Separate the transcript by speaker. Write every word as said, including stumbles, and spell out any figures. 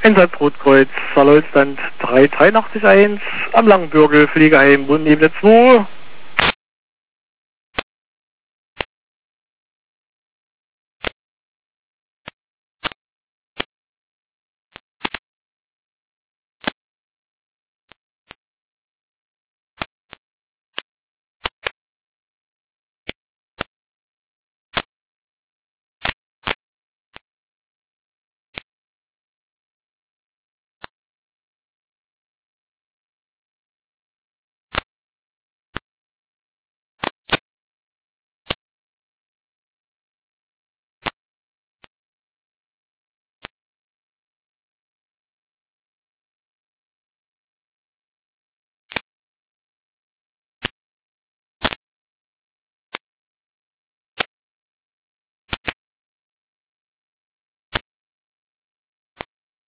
Speaker 1: Einsatzrotkreuz, Verläuftstand drei drei acht eins am Langenbürgel, Pflegeheim Bundebene zwei.